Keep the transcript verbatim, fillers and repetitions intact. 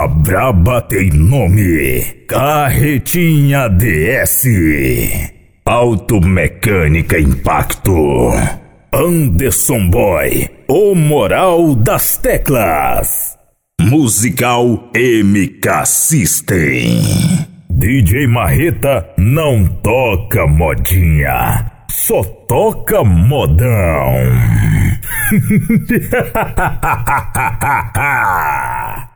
A braba tem nome, Carretinha D S. Automecânica Impacto. Anderson Boy, o moral das teclas. Musical M K System. D J Marreta não toca modinha, só toca modão.